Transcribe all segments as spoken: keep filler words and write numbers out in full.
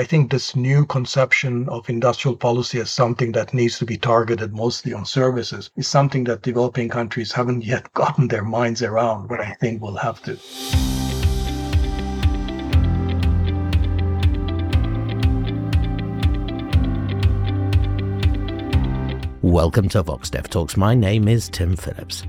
I think this new conception of industrial policy as something that needs to be targeted mostly on services is something that developing countries haven't yet gotten their minds around, but I think will have to. Welcome to VoxDev Talks. My name is Tim Phillips.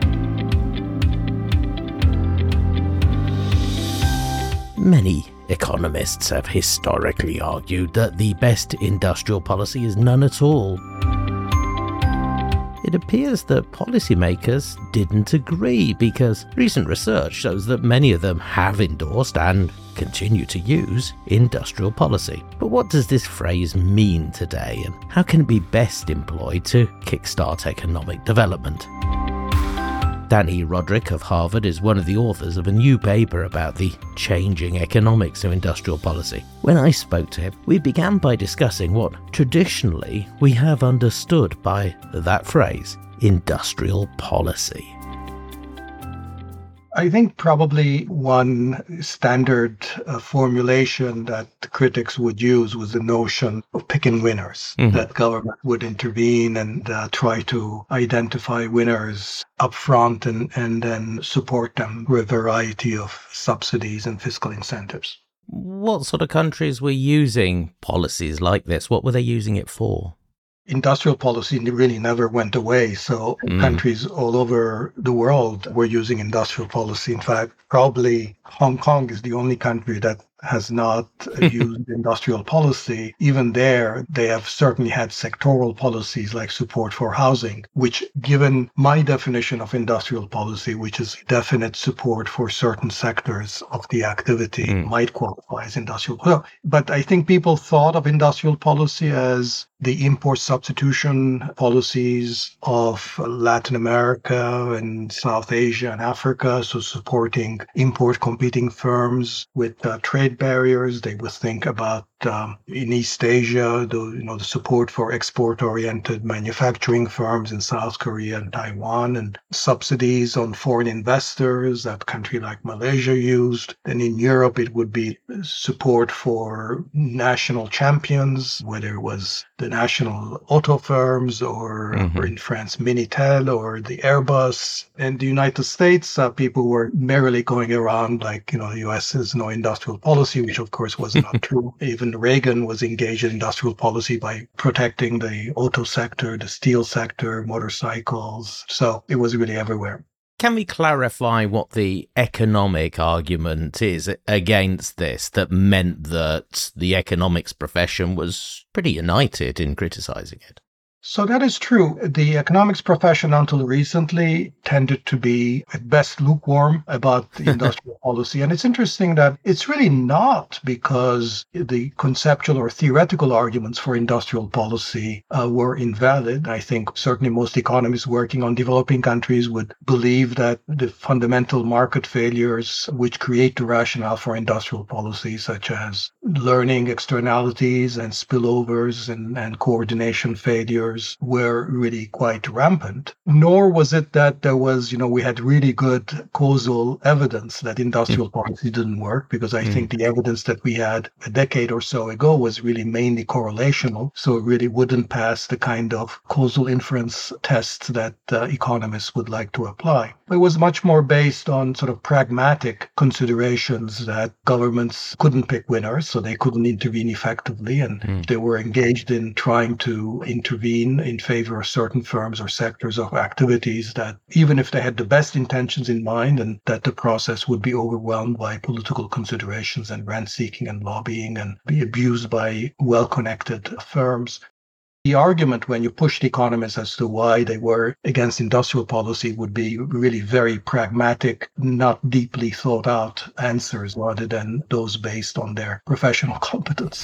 Many economists have historically argued that the best industrial policy is none at all. It appears that policymakers didn't agree because recent research shows that many of them have endorsed and continue to use industrial policy. But what does this phrase mean today, and how can it be best employed to kickstart economic development? Danny Roderick of Harvard is one of the authors of a new paper about the changing economics of industrial policy. When I spoke to him, we began by discussing what traditionally we have understood by that phrase, industrial policy. I think probably one standard uh, formulation that critics would use was the notion of picking winners, mm-hmm. that government would intervene and uh, try to identify winners up front and, and then support them with a variety of subsidies and fiscal incentives. What sort of countries were using policies like this? What were they using it for? Industrial policy really never went away. So mm. countries all over the world were using industrial policy. In fact, probably Hong Kong is the only country that has not used industrial policy. Even there, they have certainly had sectoral policies like support for housing, which, given my definition of industrial policy, which is definite support for certain sectors of the activity, mm. might qualify as industrial. Well, but I think people thought of industrial policy as the import substitution policies of Latin America and South Asia and Africa, so supporting import competing firms with uh, trade barriers. They would think about um, in East Asia, the you know the support for export-oriented manufacturing firms in South Korea and Taiwan, and subsidies on foreign investors that country like Malaysia used. Then in Europe, it would be support for national champions, whether it was the national auto firms or, mm-hmm. or in France, Minitel or the Airbus. In the United States, uh, people were merrily going around like, you know, the U S has no industrial policy, which of course was not true. Even Reagan was engaged in industrial policy by protecting the auto sector, the steel sector, motorcycles. So it was really everywhere. Can we clarify what the economic argument is against this that meant that the economics profession was pretty united in criticizing it? So that is true. The economics profession until recently tended to be at best lukewarm about the industrial policy. And it's interesting that it's really not because the conceptual or theoretical arguments for industrial policy uh, were invalid. I think certainly most economists working on developing countries would believe that the fundamental market failures which create the rationale for industrial policy, such as learning externalities and spillovers and, and coordination failures, were really quite rampant. Nor was it that there was, you know, we had really good causal evidence that industrial mm. policy didn't work, because I mm. think the evidence that we had a decade or so ago was really mainly correlational. So it really wouldn't pass the kind of causal inference tests that uh, economists would like to apply. It was much more based on sort of pragmatic considerations that governments couldn't pick winners, so they couldn't intervene effectively, and mm. they were engaged in trying to intervene in favor of certain firms or sectors of activities that, even if they had the best intentions in mind, and that the process would be overwhelmed by political considerations and rent-seeking and lobbying and be abused by well-connected firms. The argument when you pushed economists as to why they were against industrial policy would be really very pragmatic, not deeply thought out answers rather than those based on their professional competence.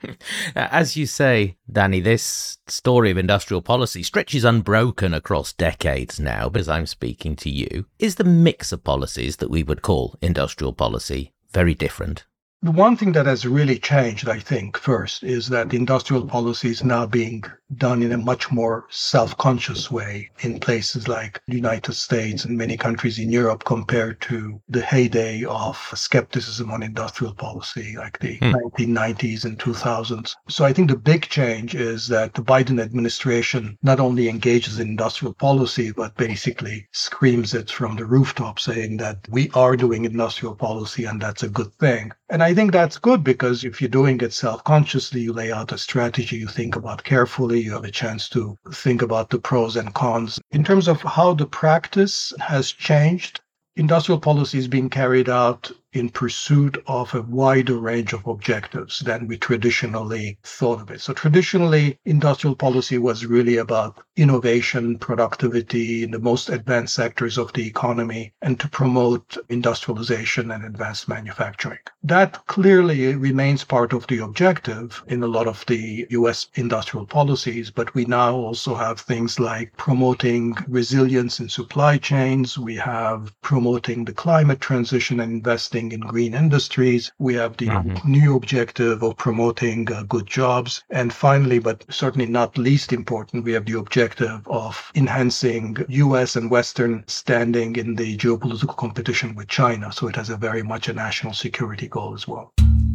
As you say, Danny, this story of industrial policy stretches unbroken across decades now, but as I'm speaking to you, is the mix of policies that we would call industrial policy very different? The one thing that has really changed, I think, first, is that industrial policy is now being done in a much more self-conscious way in places like the United States and many countries in Europe compared to the heyday of skepticism on industrial policy, like the Hmm. nineteen nineties and two thousands. So I think the big change is that the Biden administration not only engages in industrial policy, but basically screams it from the rooftop, saying that we are doing industrial policy and that's a good thing. And I think that's good because if you're doing it self-consciously, you lay out a strategy, you think about carefully, you have a chance to think about the pros and cons. In terms of how the practice has changed, industrial policy is being carried out in pursuit of a wider range of objectives than we traditionally thought of it. So traditionally, industrial policy was really about innovation, productivity in the most advanced sectors of the economy, and to promote industrialization and advanced manufacturing. That clearly remains part of the objective in a lot of the U S industrial policies, but we now also have things like promoting resilience in supply chains. We have promoting the climate transition and investing in green industries. We have the Mhm. new objective of promoting uh, good jobs. And finally, but certainly not least important, we have the objective of enhancing U S and Western standing in the geopolitical competition with China. So it has a very much a national security goal as well.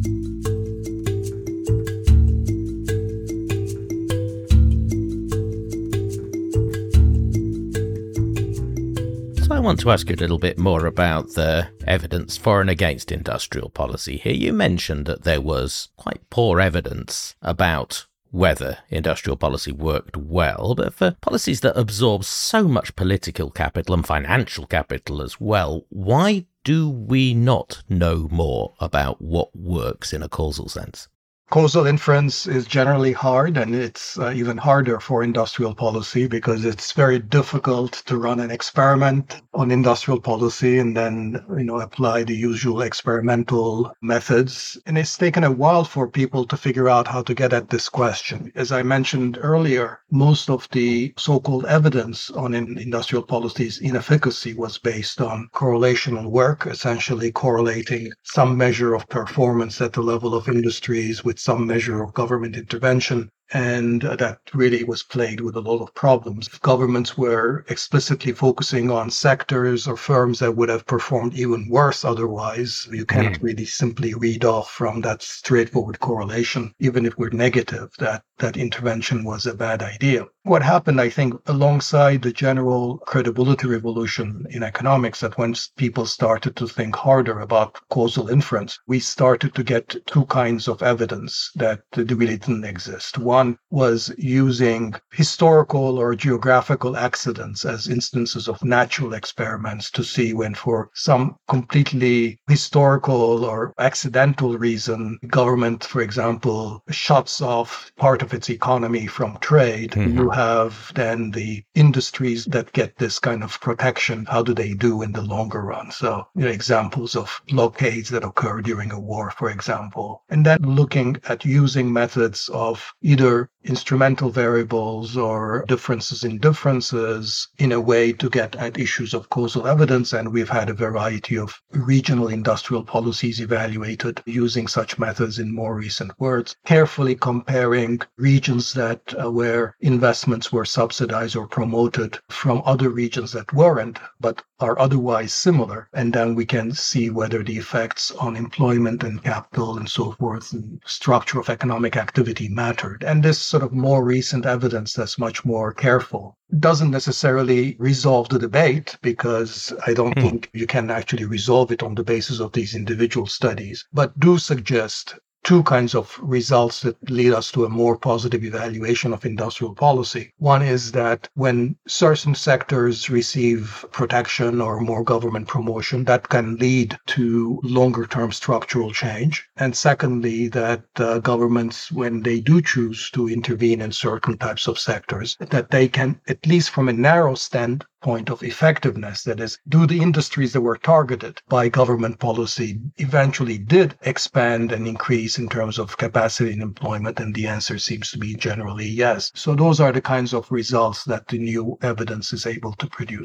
I want to ask you a little bit more about the evidence for and against industrial policy here. You mentioned that there was quite poor evidence about whether industrial policy worked well, but for policies that absorb so much political capital and financial capital as well, why do we not know more about what works in a causal sense? Causal inference is generally hard, and it's uh, even harder for industrial policy because it's very difficult to run an experiment on industrial policy and then, you know, apply the usual experimental methods. And it's taken a while for people to figure out how to get at this question. As I mentioned earlier, most of the so-called evidence on in industrial policy's inefficacy was based on correlational work, essentially correlating some measure of performance at the level of industries with some measure of government intervention. And uh, that really was plagued with a lot of problems. If governments were explicitly focusing on sectors or firms that would have performed even worse otherwise, you cannot mm. really simply read off from that straightforward correlation, even if we're negative, that that intervention was a bad idea. What happened, I think, alongside the general credibility revolution in economics, that once people started to think harder about causal inference, we started to get two kinds of evidence that really didn't exist. One was using historical or geographical accidents as instances of natural experiments to see when, for some completely historical or accidental reason, government, for example, shuts off part of its economy from trade. Mm-hmm. You have then the industries that get this kind of protection. How do they do in the longer run? So, you know, examples of blockades that occur during a war, for example. And then looking at using methods of either instrumental variables or differences in differences in a way to get at issues of causal evidence. And we've had a variety of regional industrial policies evaluated using such methods in more recent words, carefully comparing regions that uh, where investments were subsidized or promoted from other regions that weren't, but are otherwise similar. And then we can see whether the effects on employment and capital and so forth and structure of economic activity mattered. And this sort of more recent evidence that's much more careful doesn't necessarily resolve the debate, because I don't mm. think you can actually resolve it on the basis of these individual studies, but do suggest two kinds of results that lead us to a more positive evaluation of industrial policy. One is that when certain sectors receive protection or more government promotion, that can lead to longer-term structural change. And secondly, that uh, governments, when they do choose to intervene in certain types of sectors, that they can, at least from a narrow stand, point of effectiveness, that is, do the industries that were targeted by government policy eventually did expand and increase in terms of capacity and employment? And the answer seems to be generally yes. So those are the kinds of results that the new evidence is able to produce.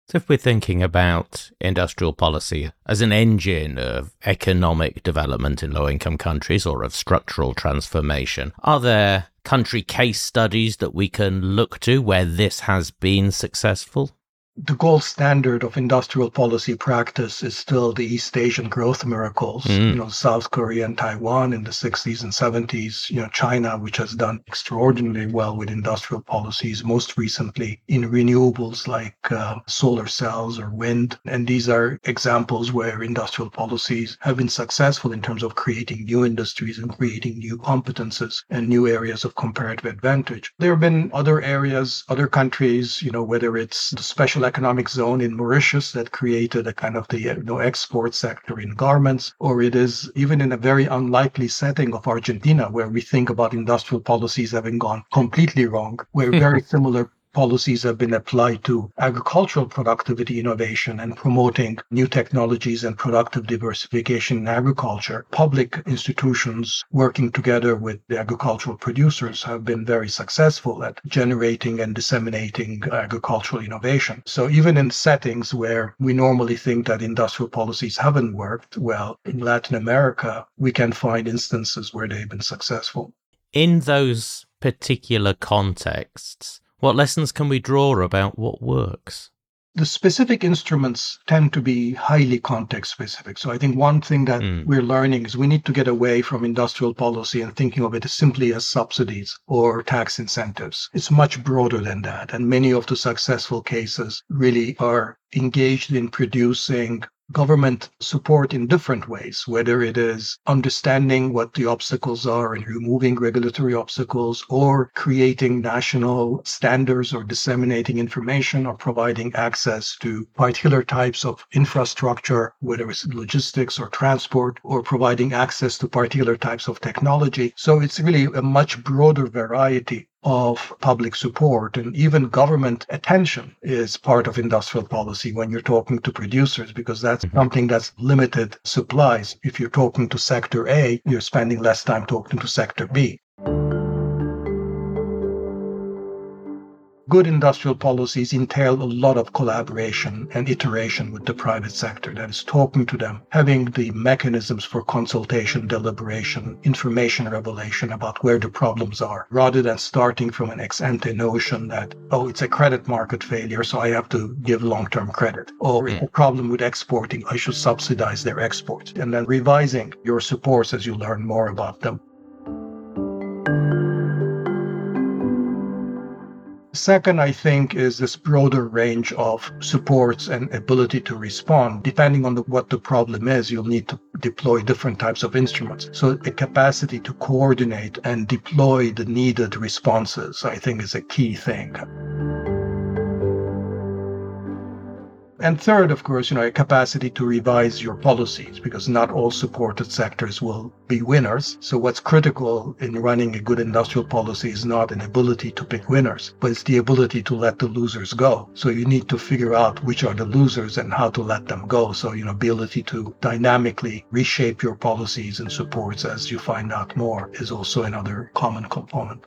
So if we're thinking about industrial policy as an engine of economic development in low-income countries or of structural transformation, are there country case studies that we can look to where this has been successful? The gold standard of industrial policy practice is still the East Asian growth miracles, mm. you know, South Korea and Taiwan in the sixties and seventies, you know, China, which has done extraordinarily well with industrial policies, most recently in renewables like uh, solar cells or wind. And these are examples where industrial policies have been successful in terms of creating new industries and creating new competences and new areas of comparative advantage. There have been other areas, other countries, you know, whether it's the special economic zone in Mauritius that created a kind of the you know, export sector in garments, or it is even in a very unlikely setting of Argentina, where we think about industrial policies having gone completely wrong, where very similar policies have been applied to agricultural productivity innovation and promoting new technologies and productive diversification in agriculture. Public institutions working together with the agricultural producers have been very successful at generating and disseminating agricultural innovation. So even in settings where we normally think that industrial policies haven't worked well, in Latin America, we can find instances where they've been successful. In those particular contexts, what lessons can we draw about what works? The specific instruments tend to be highly context specific. So I think one thing that mm. we're learning is we need to get away from industrial policy and thinking of it as simply as subsidies or tax incentives. It's much broader than that. And many of the successful cases really are engaged in producing government support in different ways, whether it is understanding what the obstacles are and removing regulatory obstacles, or creating national standards or disseminating information or providing access to particular types of infrastructure, whether it's logistics or transport, or providing access to particular types of technology. So it's really a much broader variety of public support, and even government attention is part of industrial policy when you're talking to producers, because that's something that's limited supplies. If you're talking to sector A, you're spending less time talking to sector B. Good industrial policies entail a lot of collaboration and iteration with the private sector. That is, talking to them, having the mechanisms for consultation, deliberation, information revelation about where the problems are, rather than starting from an ex-ante notion that, oh, it's a credit market failure, so I have to give long-term credit. Or it's a problem with exporting, I should subsidize their exports. And then revising your supports as you learn more about them. Second, I think, is this broader range of supports and ability to respond. Depending on the, what the problem is, you'll need to deploy different types of instruments. So a capacity to coordinate and deploy the needed responses, I think, is a key thing. And third, of course, you know, a capacity to revise your policies, because not all supported sectors will be winners. So what's critical in running a good industrial policy is not an ability to pick winners, but it's the ability to let the losers go. So you need to figure out which are the losers and how to let them go. So, you know, ability to dynamically reshape your policies and supports as you find out more is also another common component.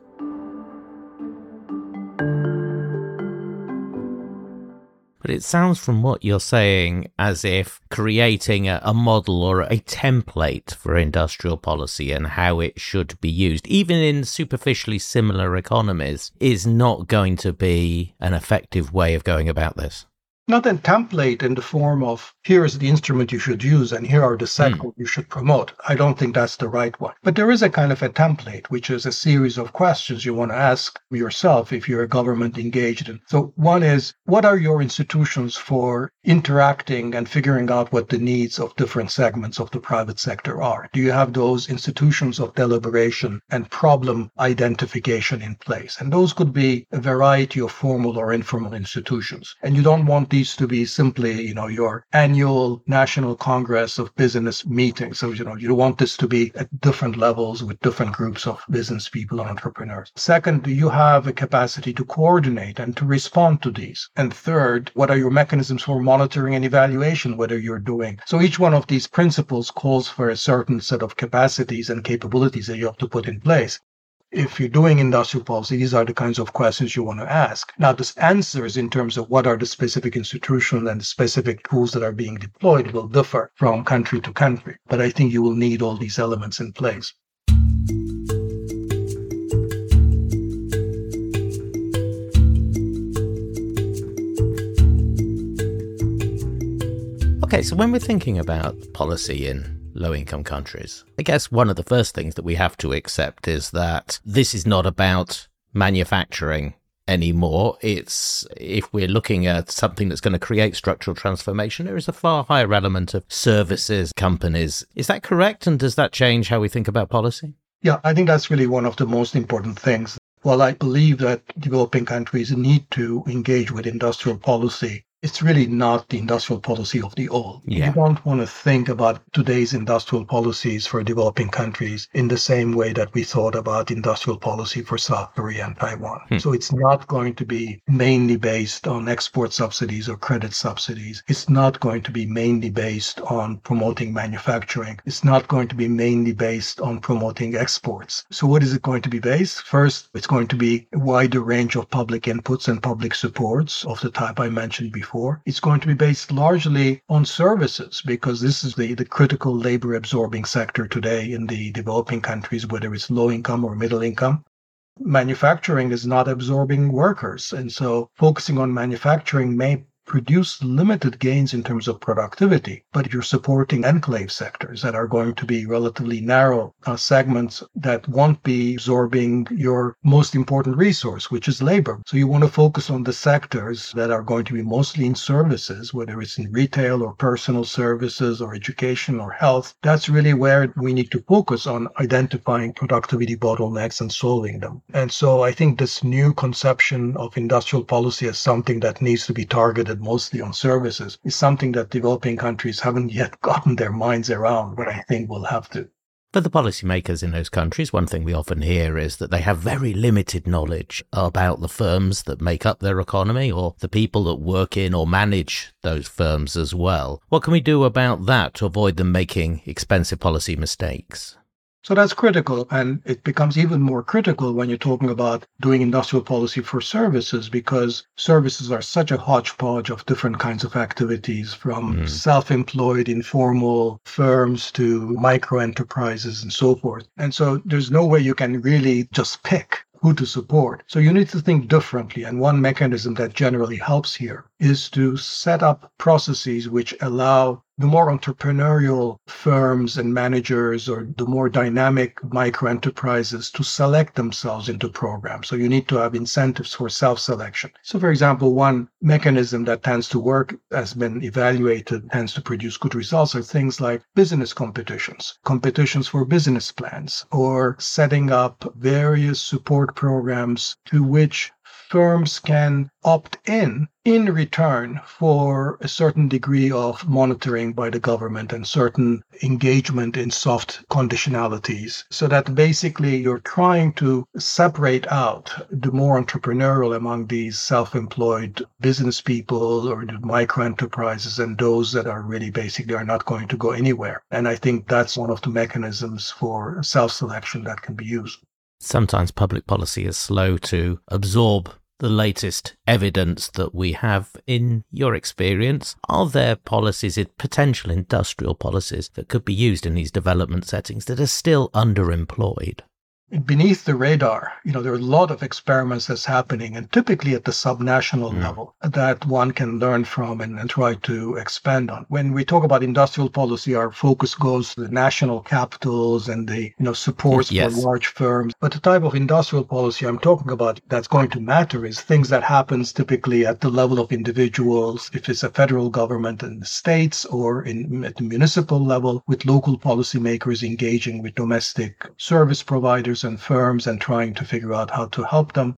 But it sounds from what you're saying as if creating a, a model or a template for industrial policy and how it should be used, even in superficially similar economies, is not going to be an effective way of going about this. Not a template in the form of, here is the instrument you should use and here are the sectors mm. you should promote. I don't think that's the right one. But there is a kind of a template, which is a series of questions you want to ask yourself if you're a government engaged in. So one is, what are your institutions for interacting and figuring out what the needs of different segments of the private sector are? Do you have those institutions of deliberation and problem identification in place? And those could be a variety of formal or informal institutions. And you don't want these to be simply, you know, your annual National Congress of Business meetings. So, you know, you want this to be at different levels with different groups of business people and entrepreneurs. Second, do you have a capacity to coordinate and to respond to these? And third, what are your mechanisms for monitoring and evaluation, whether you're doing? So each one of these principles calls for a certain set of capacities and capabilities that you have to put in place. if you're doing industrial policy, these are the kinds of questions you want to ask. Now, the answers in terms of what are the specific institutions and the specific tools that are being deployed will differ from country to country. But I think you will need all these elements in place. Okay, so when we're thinking about policy in low-income countries, I guess one of the first things that we have to accept is that this is not about manufacturing anymore. It's, if we're looking at something that's going to create structural transformation, there is a far higher element of services, companies. Is that correct? And does that change how we think about policy? Yeah, I think that's really one of the most important things. While I believe that developing countries need to engage with industrial policy, it's really not the industrial policy of the old. Yeah. You don't want to think about today's industrial policies for developing countries in the same way that we thought about industrial policy for South Korea and Taiwan. Hmm. So it's not going to be mainly based on export subsidies or credit subsidies. It's not going to be mainly based on promoting manufacturing. It's not going to be mainly based on promoting exports. So what is it going to be based? First, it's going to be a wider range of public inputs and public supports of the type I mentioned before. It's going to be based largely on services, because this is the, the critical labor absorbing sector today in the developing countries, whether it's low income or middle income. Manufacturing is not absorbing workers. And so focusing on manufacturing may produce limited gains in terms of productivity, but you're supporting enclave sectors that are going to be relatively narrow uh, segments that won't be absorbing your most important resource, which is labor. So you want to focus on the sectors that are going to be mostly in services, whether it's in retail or personal services or education or health. That's really where we need to focus on identifying productivity bottlenecks and solving them. And so I think this new conception of industrial policy as something that needs to be targeted mostly on services is something that developing countries haven't yet gotten their minds around, but I think will have to. For the policymakers in those countries, one thing we often hear is that they have very limited knowledge about the firms that make up their economy or the people that work in or manage those firms as well. What can we do about that to avoid them making expensive policy mistakes? So that's critical, and it becomes even more critical when you're talking about doing industrial policy for services, because services are such a hodgepodge of different kinds of activities, from mm. self-employed, informal firms to micro enterprises and so forth. And so there's no way you can really just pick who to support. So you need to think differently. And one mechanism that generally helps here is to set up processes which allow the more entrepreneurial firms and managers or the more dynamic micro enterprises to select themselves into programs. So you need to have incentives for self-selection. So for example, one mechanism that tends to work, has been evaluated, tends to produce good results, are things like business competitions, competitions for business plans, or setting up various support programs to which firms can opt in in return for a certain degree of monitoring by the government and certain engagement in soft conditionalities, so that basically you're trying to separate out the more entrepreneurial among these self-employed business people or the micro enterprises and those that are really basically are not going to go anywhere. And I think that's one of the mechanisms for self-selection that can be used. Sometimes public policy is slow to absorb the latest evidence that we have. In your experience, are there policies, potential industrial policies, that could be used in these development settings that are still underemployed? Beneath the radar, you know, there are a lot of experiments that's happening, and typically at the subnational mm. level, that one can learn from and, and try to expand on. When we talk about industrial policy, our focus goes to the national capitals and the, you know, supports yes. for large firms. But the type of industrial policy I'm talking about that's going to matter is things that happens typically at the level of individuals, if it's a federal government in the states, or in at the municipal level, with local policymakers engaging with domestic service providers and firms and trying to figure out how to help them.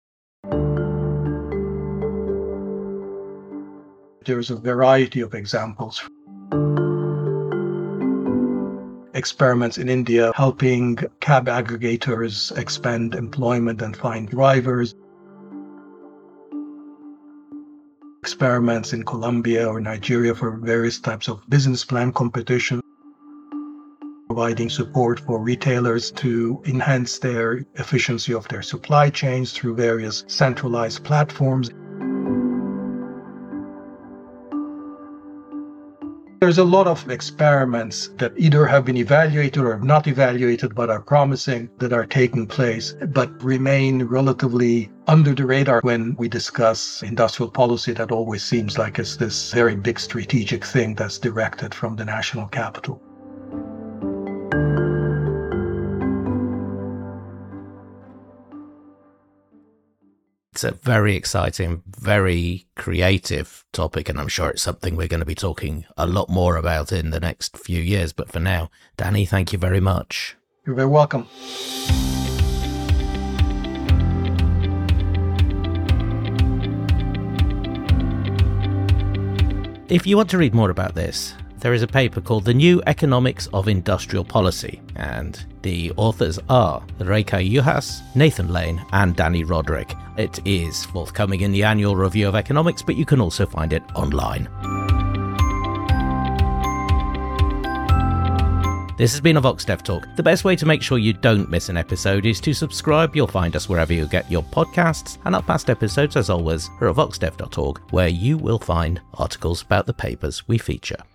There's a variety of examples. Experiments in India helping cab aggregators expand employment and find drivers. Experiments in Colombia or Nigeria for various types of business plan competition, providing support for retailers to enhance their efficiency of their supply chains through various centralized platforms. There's a lot of experiments that either have been evaluated or have not evaluated but are promising that are taking place, but remain relatively under the radar when we discuss industrial policy. That always seems like it's this very big strategic thing that's directed from the national capital. It's a very exciting, very creative topic, and I'm sure it's something we're going to be talking a lot more about in the next few years. But for now, Danny, thank you very much. You're very welcome. If you want to read more about this, there is a paper called The New Economics of Industrial Policy, and the authors are Rekha Juhas, Nathan Lane, and Danny Roderick. It is forthcoming in the Annual Review of Economics, but you can also find it online. This has been a VoxDev Talk. The best way to make sure you don't miss an episode is to subscribe. You'll find us wherever you get your podcasts, and our past episodes, as always, are at voxdev dot org, where you will find articles about the papers we feature.